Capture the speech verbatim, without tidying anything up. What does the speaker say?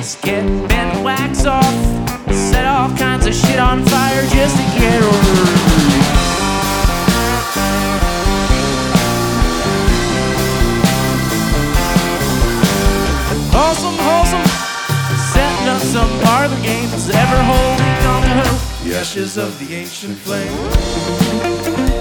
Get bent wax off, set all kinds of shit on fire just to get her. Wholesome, wholesome, setting up some parlor games, ever holding on to hope, the ashes of the ancient flame.